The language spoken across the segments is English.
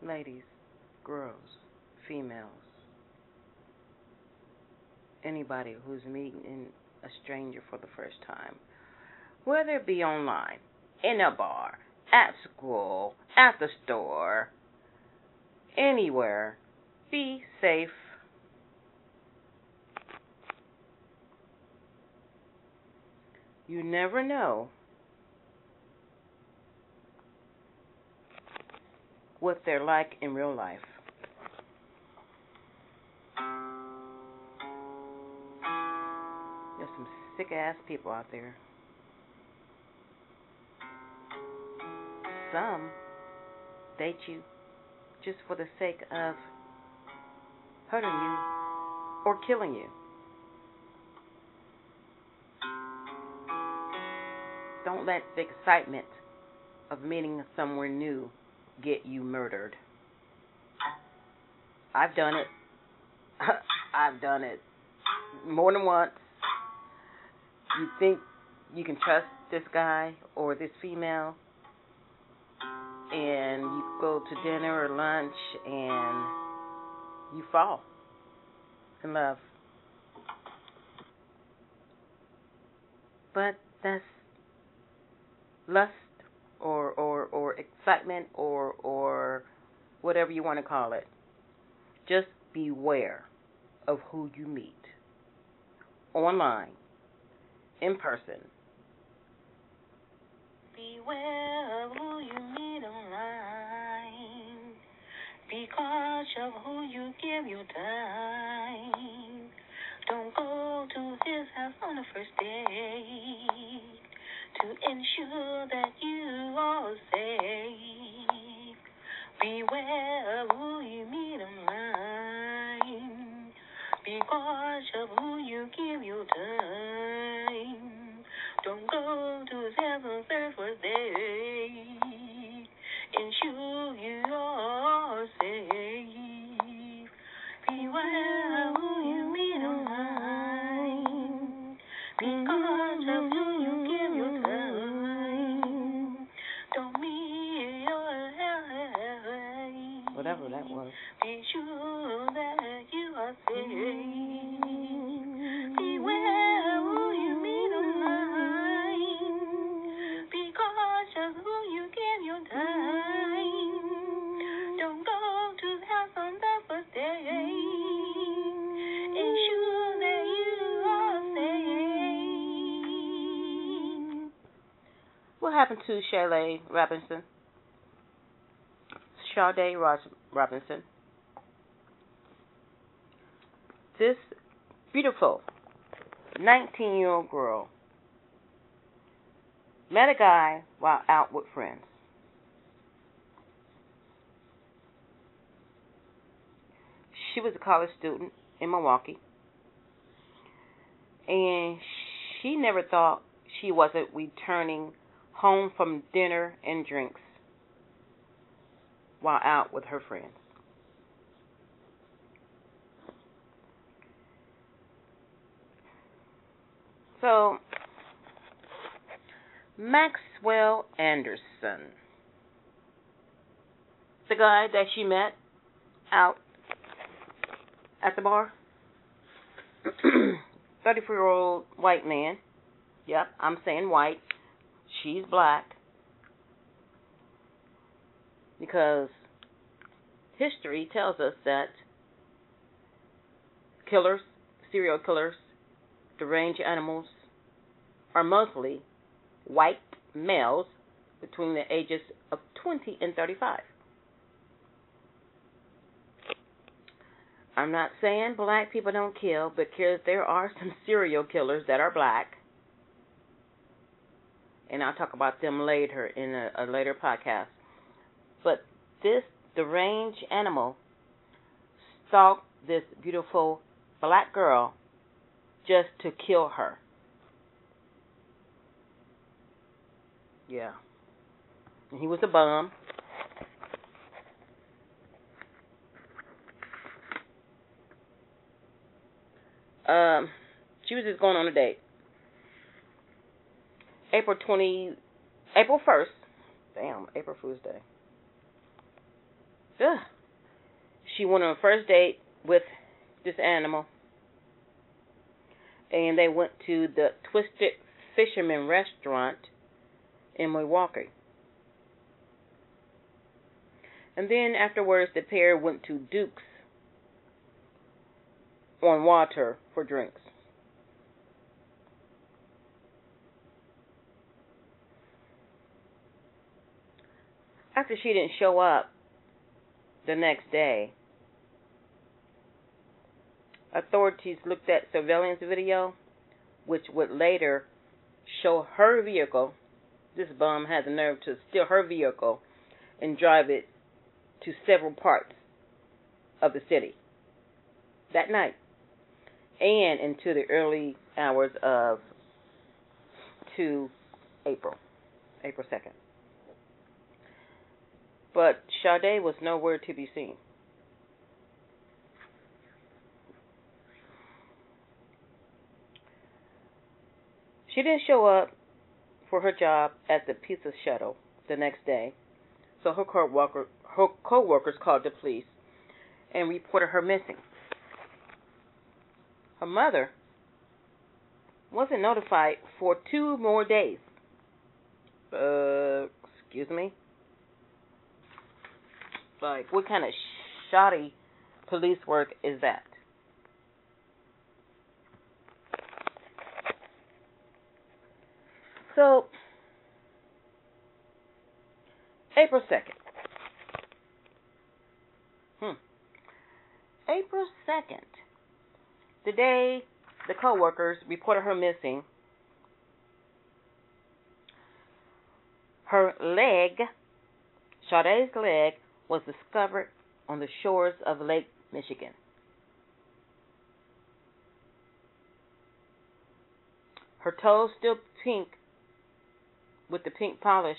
ladies, girls, females, anybody who's meeting a stranger for the first time, whether it be online, in a bar, at school, at the store, anywhere, be safe. You never know what they're like in real life. There's some sick ass people out there. Some date you just for the sake of hurting you or killing you. Don't let the excitement of meeting somewhere new get you murdered. I've done it. I've done it more than once. You think you can trust this guy or this female, and you go to dinner or lunch and you fall in love. But that's lust or excitement or whatever you want to call it. Just beware of who you meet online, in person. Beware of who you meet online, because of who you give your time. Don't go to his house on the first date to ensure that you are safe. Beware of who you meet online, because of who you give your time. Don't go to his house on the first date. Ensure you are safe. Beware of who you meet online, because of who you give your time. Don't meet your life. Whatever that was. Be sure that you are safe. Beware of who you meet online, because of who you give your time. Don't go to the house on the first day. Ensure that you are safe. What happened to Sade Robinson? Sade Robinson. This beautiful 19-year-old girl met a guy while out with friends. She was a college student in Milwaukee, and she never thought she wasn't returning home from dinner and drinks while out with her friends. So, Maxwell Anderson, the guy that she met out at the bar, 34-year-old white man. Yep, I'm saying white. She's black. Because history tells us that killers, serial killers, deranged animals are mostly white males between the ages of 20 and 35. I'm not saying black people don't kill, because there are some serial killers that are black. And I'll talk about them later in a later podcast. But this deranged animal stalked this beautiful black girl just to kill her. Yeah. And he was a bum. She was just going on a date. April 1st. Damn, April Fool's Day. Ugh. She went on a first date with this animal, and they went to the Twisted Fisherman restaurant in Milwaukee. And then afterwards, the pair went to Duke's on Water for drinks. After she didn't show up the next day, authorities looked at surveillance video, which would later show her vehicle. This bum had the nerve to steal her vehicle and drive it to several parts of the city that night and into the early hours of April 2nd. But Sade was nowhere to be seen. She didn't show up for her job at the pizza shuttle the next day, so her co-workers called the police and reported her missing. Her mother wasn't notified for 2 more days. Excuse me? Like, what kind of shoddy police work is that? So, April 2nd. April 2nd. The day the co-workers reported her missing, her leg, Sade's leg, was discovered on the shores of Lake Michigan. Her toes still pink with the pink polish,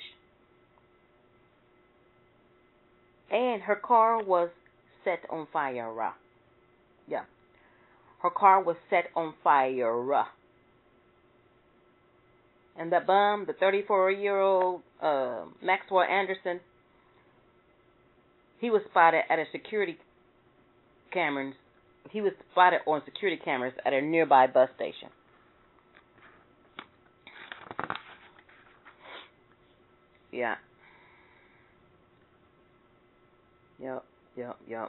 and her car was set on fire. Yeah. Her car was set on fire. And the bum, the 34-year-old Maxwell Anderson, he was spotted at a security cameras. He was spotted on security cameras at a nearby bus station. Yeah. Yep.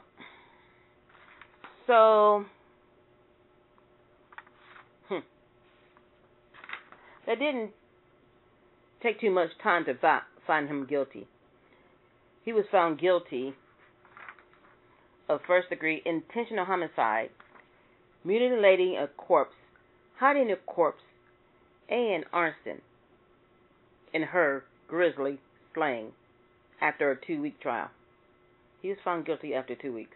So, that didn't take too much time to find him guilty. He was found guilty of first-degree intentional homicide, mutilating a corpse, hiding a corpse, and arson in her grisly slaying after a 2-week trial. He was found guilty after 2 weeks.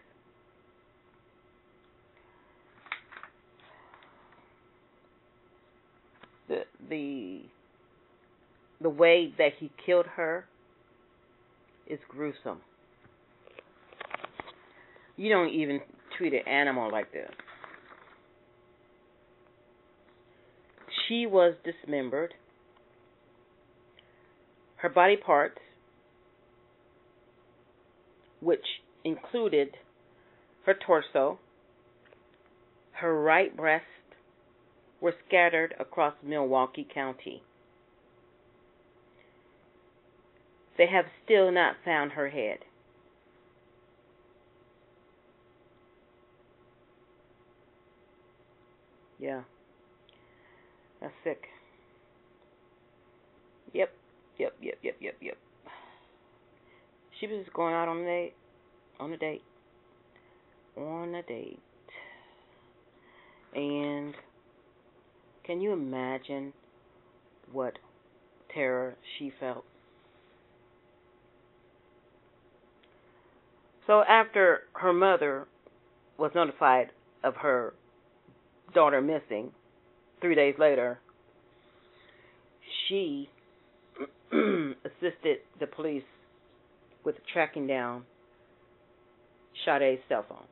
The way that he killed her is gruesome. You don't even treat an animal like this. She was dismembered. Her body parts, which included her torso, her right breast, were scattered across Milwaukee County. They have still not found her head. Yeah. That's sick. Yep. She was just going out on a date. And can you imagine what terror she felt? So after her mother was notified of her daughter missing, 3 days later, she assisted the police with tracking down Sade's cell phone.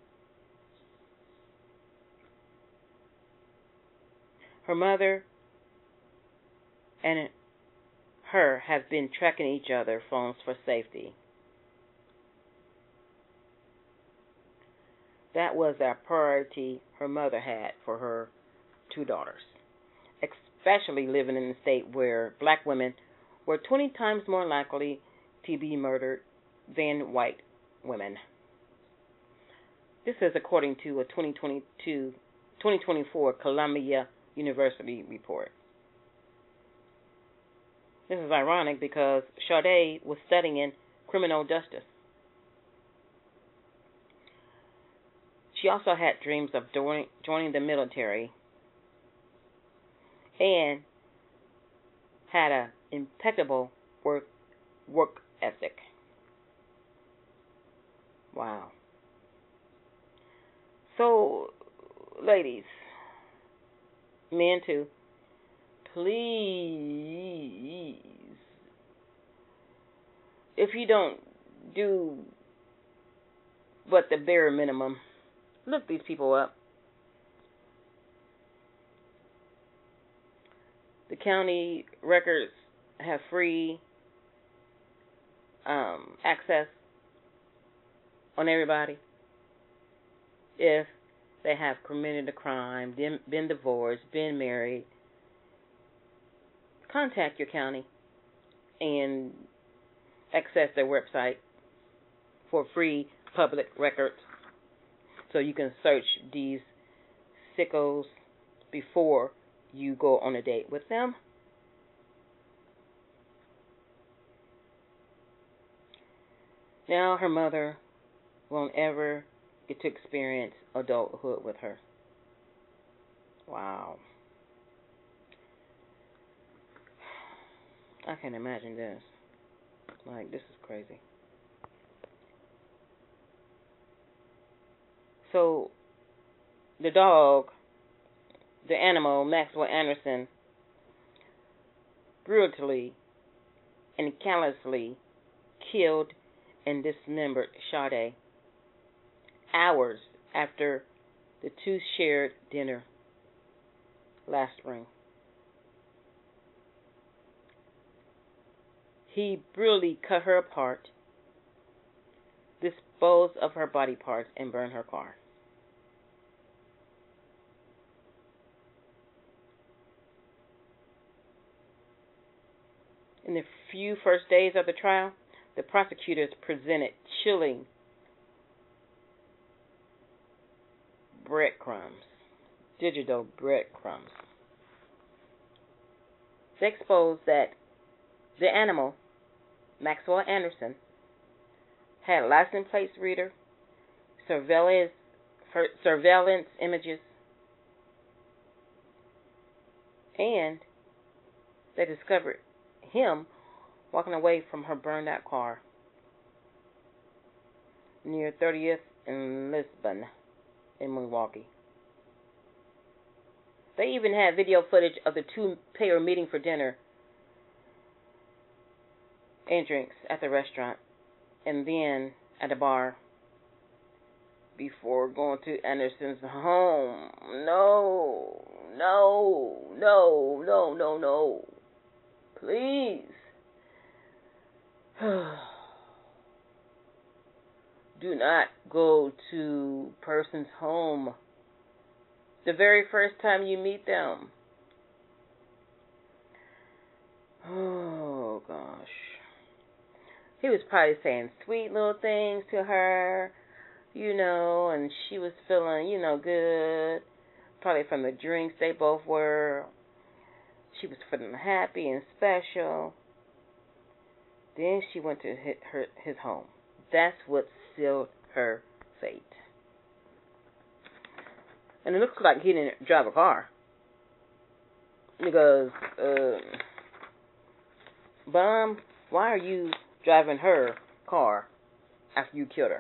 Her mother and her have been tracking each other's phones for safety. that was a priority her mother had for her two daughters, especially living in a state where black women were 20 times more likely to be murdered than white women. This is according to a 2024 Columbia University report. This is ironic because Sade was studying criminal justice. She also had dreams of joining the military and had an impeccable work ethic. Wow. So, ladies, men too, please, if you don't do but the bare minimum, look these people up. The county records have free access on everybody if they have committed a crime, been divorced, been married. Contact your county and access their website for free public records so you can search these sickos before you go on a date with them. Now her mother won't ever get to experience adulthood with her. Wow. I can't imagine this. Like, this is crazy. So, the dog, the animal, Maxwell Anderson, brutally and callously killed and dismembered Sade hours after the two shared dinner last spring. He brutally cut her apart, disposed of her body parts, and burned her car. In the few first days of the trial, the prosecutors presented chilling digital breadcrumbs. They exposed that the animal, Maxwell Anderson, had a license plate reader, surveillance images, and they discovered him walking away from her burned out car near 30th and Lisbon in Milwaukee. They even had video footage of the two pair meeting for dinner and drinks at the restaurant and then at a bar before going to Anderson's home. No. Please. Do not go to person's home the very first time you meet them. Oh, gosh. He was probably saying sweet little things to her, and she was feeling, good. Probably from the drinks they both were. She was feeling happy and special. Then she went to his home. That's what sealed her fate. And it looks like he didn't drive a car. Because, Bum, why are you driving her car after you killed her?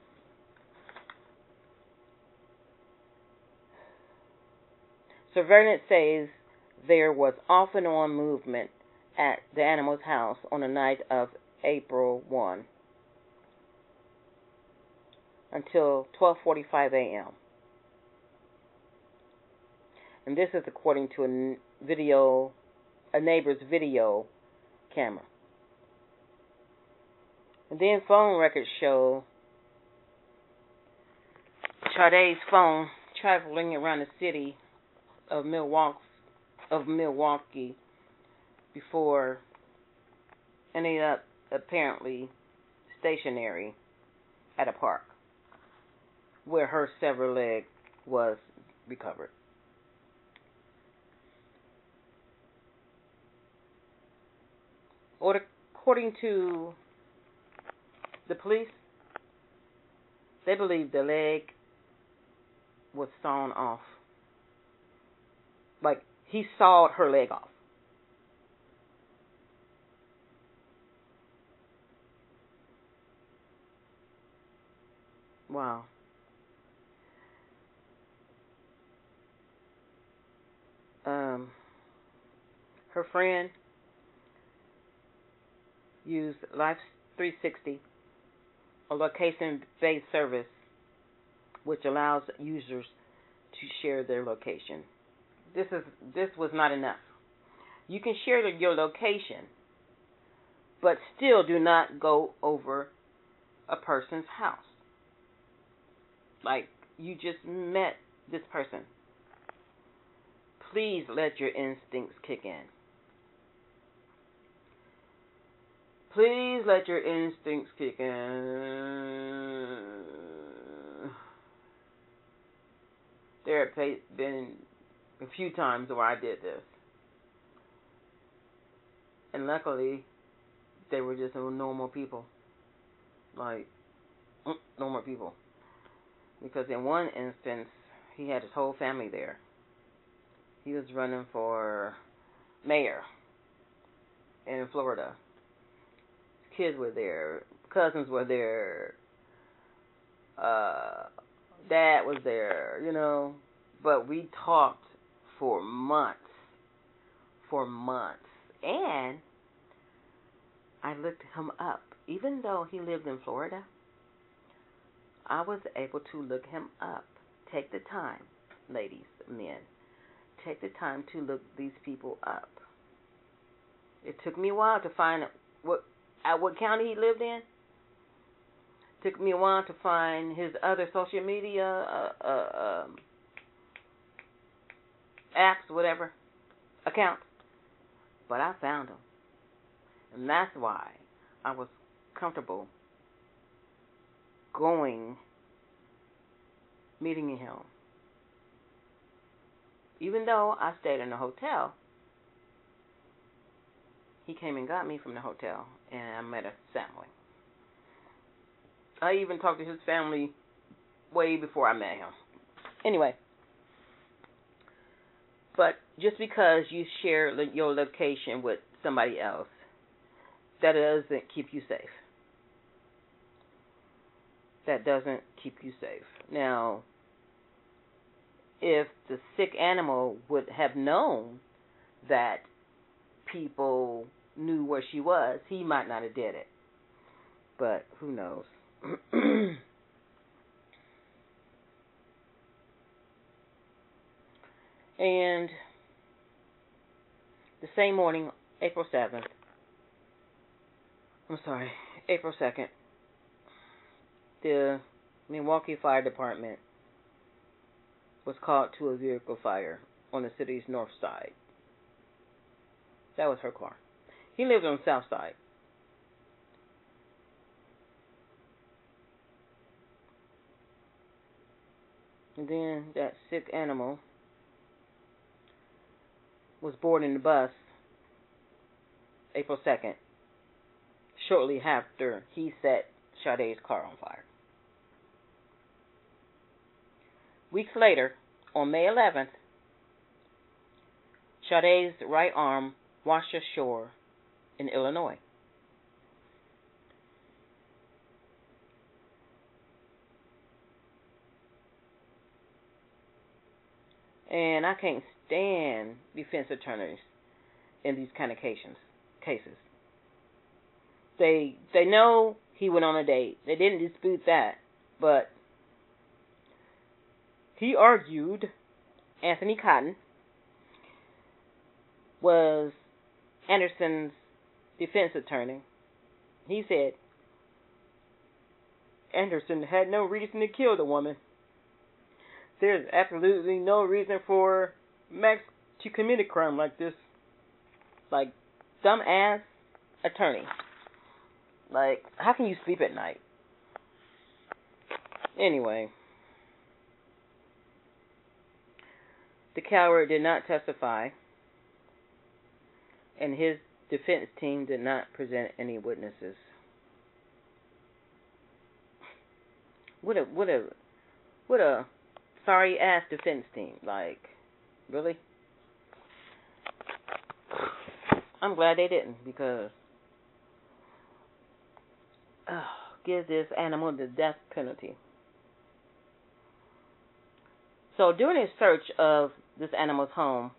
Surveillance says there was off and on movement at the animal's house on the night of April 1 until 12:45 a.m. And this is according to a neighbor's video camera. And then phone records show Sade's phone traveling around the city of Milwaukee before ending up apparently stationary at a park where her severed leg was recovered. According to the police, they believe the leg was sawn off. Like, he sawed her leg off. Wow. Her friend used Life 360, a location-based service which allows users to share their location. This was not enough. You can share your location, but still do not go over a person's house. Like, you just met this person. Please let your instincts kick in. Please let your instincts kick in. There have been a few times where I did this. And luckily, they were just normal people. Like, normal people. Because in one instance, he had his whole family there. He was running for mayor in Florida. His kids were there. Cousins were there. Dad was there, you know. But we talked for months. And I looked him up. Even though he lived in Florida, I was able to look him up. Take the time, ladies, men. Take the time to look these people up. It took me a while to find what county he lived in. It took me a while to find his other social media apps, whatever, accounts. But I found him. And that's why I was comfortable meeting him. Even though I stayed in a hotel, he came and got me from the hotel, and I met his family. I even talked to his family way before I met him. Anyway, but just because you share your location with somebody else, that doesn't keep you safe. That doesn't keep you safe. Now, if the sick animal would have known that people knew where she was, he might not have did it. But who knows? And the same morning, April 2nd, the Milwaukee Fire Department was called to a vehicle fire on the city's north side. That was her car. He lived on the south side. And then that sick animal was boarding the bus April 2nd, shortly after he set Sade's car on fire. Weeks later, on May 11th, Sade's right arm washed ashore in Illinois. And I can't stand defense attorneys in these kind of cases. They know he went on a date. They didn't dispute that, but he argued Anthony Cotton was Anderson's defense attorney. He said Anderson had no reason to kill the woman. there's absolutely no reason for Max to commit a crime like this. Like, dumbass attorney. Like, how can you sleep at night? Anyway, the coward did not testify, and his defense team did not present any witnesses. What a sorry ass defense team. Like, really? I'm glad they didn't, because give this animal the death penalty. So during a search of this animal's home,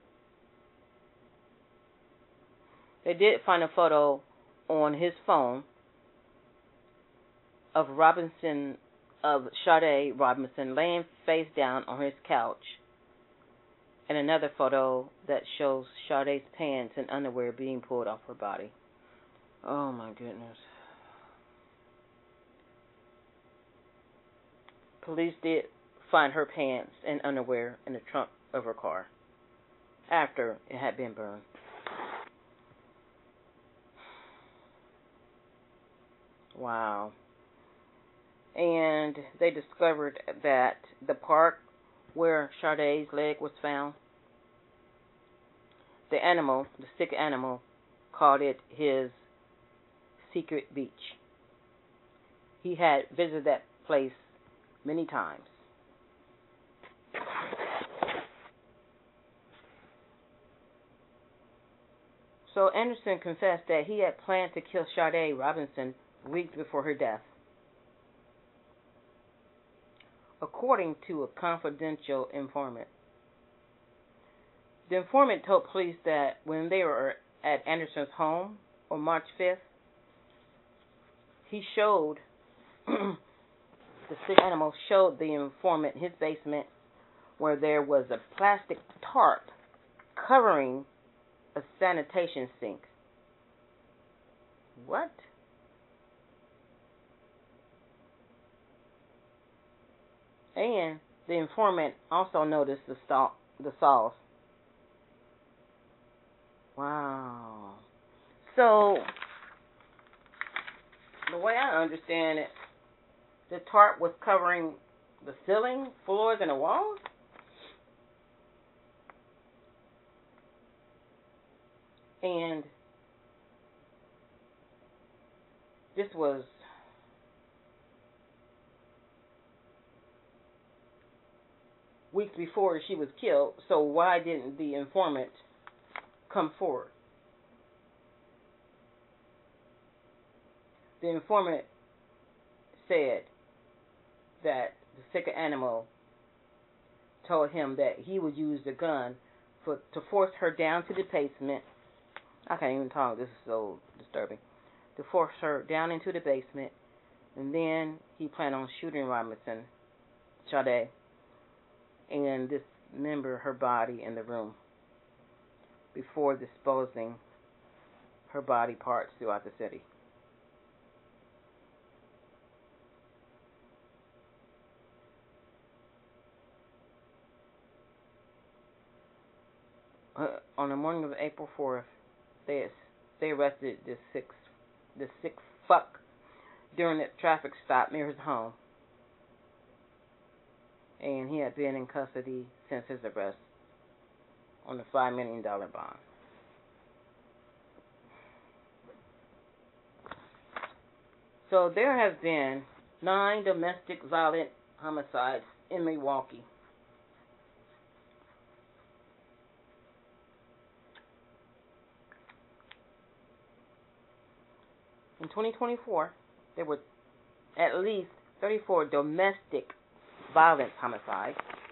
they did find a photo on his phone of Sade Robinson laying face down on his couch, and another photo that shows Sade's pants and underwear being pulled off her body. Oh my goodness. Police did find her pants and underwear in the trunk of her car after it had been burned. Wow. And they discovered that the park where Sade's leg was found, the sick animal, called it his secret beach. He had visited that place many times. So Anderson confessed that he had planned to kill Sade Robinson weeks before her death. According to a confidential informant. The informant told police that when they were at Anderson's home on March 5th, he showed, the sick animal showed the informant his basement where there was a plastic tarp covering a sanitation sink. What? And the informant also noticed the saws. Wow. So, the way I understand it, the tarp was covering the ceiling, floors, and the walls? And this was weeks before she was killed, so why didn't the informant come forward? The informant said that the sick animal told him that he would use the gun to force her down to the basement. I can't even talk, this is so disturbing. To force her down into the basement, and then he planned on shooting Robinson, Sade, and dismember her body in the room before disposing her body parts throughout the city. On the morning of April 4th, they arrested this sick fuck during a traffic stop near his home, and he had been in custody since his arrest on a $5 million bond. So there have been 9 domestic violent homicides in Milwaukee. In 2024, there were at least 34 domestic violence homicides.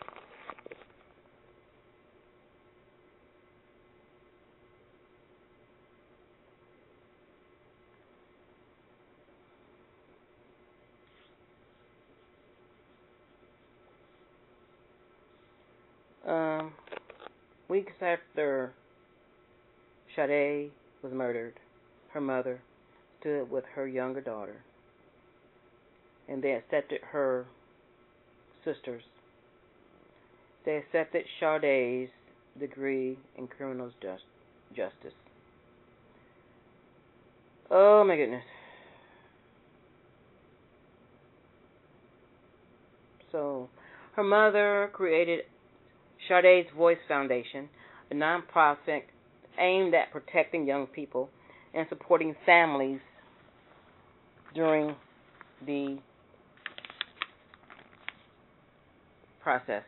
Weeks after Sade was murdered, her mother stood with her younger daughter, and they accepted her sisters They accepted Sade's degree in criminal justice. Oh my goodness. So, her mother created Sade's Voice Foundation, a nonprofit aimed at protecting young people and supporting families during the process.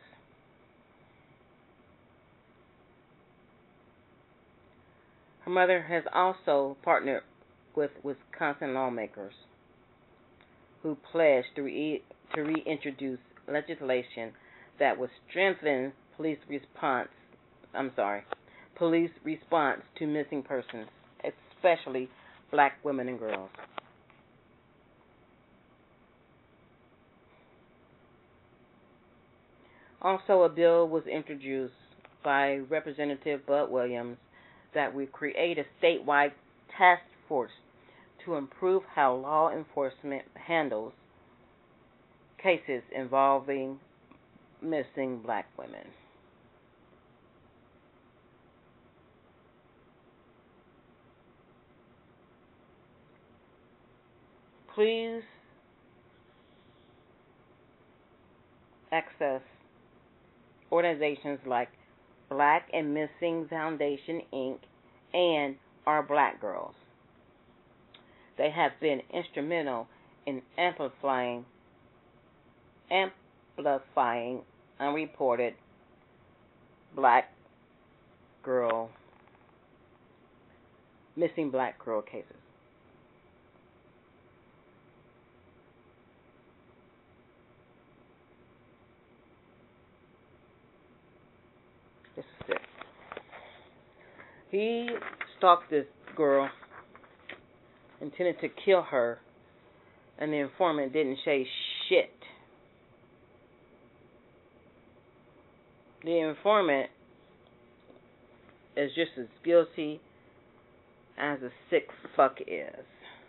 Her mother has also partnered with Wisconsin lawmakers who pledged to reintroduce legislation that would strengthen police response to missing persons, especially black women and girls. Also, a bill was introduced by Representative Bud Williams that would create a statewide task force to improve how law enforcement handles cases involving missing black women. Please access organizations like Black and Missing Foundation, Inc. and Our Black Girls. They have been instrumental in amplifying unreported missing black girl cases. This is it. He stalked this girl, intended to kill her, and the informant didn't say shit. The informant is just as guilty as the sick fuck is.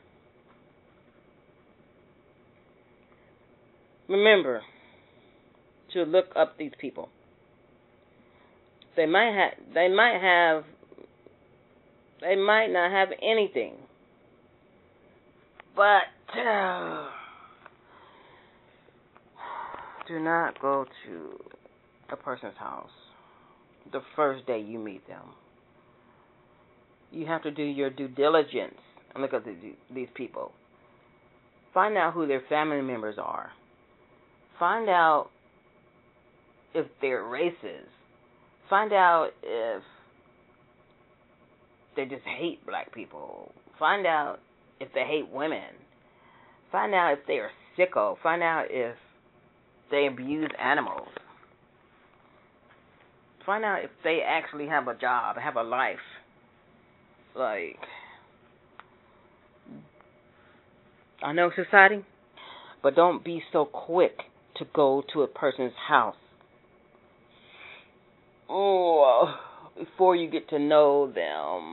Remember to look up these people. They might not have anything, but do not go to a person's house the first day you meet them. You have to do your due diligence and look at these people. Find out who their family members are. Find out if they're racist. Find out if they just hate black people. Find out if they hate women. Find out if they are sicko. Find out if they abuse animals. Find out if they actually have a job, have a life. Like, I know it's exciting, but don't be so quick to go to a person's house. Oh, before you get to know them.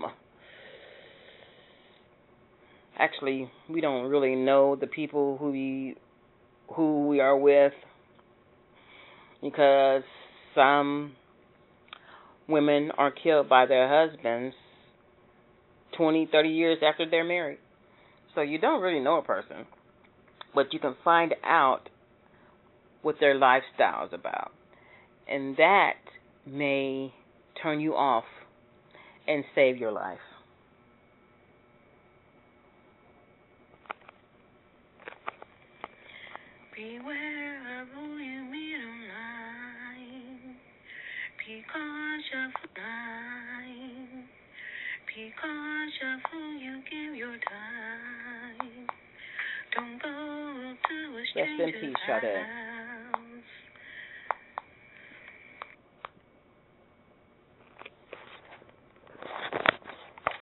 Actually, we don't really know the people who we are with, because some women are killed by their husbands 20, 30 years after they're married. So you don't really know a person, but you can find out what their lifestyle is about. And that may turn you off and save your life. Beware of who you meet online, because of mine, because of who you give your time. Don't go to a stranger's Rest in peace, Sade.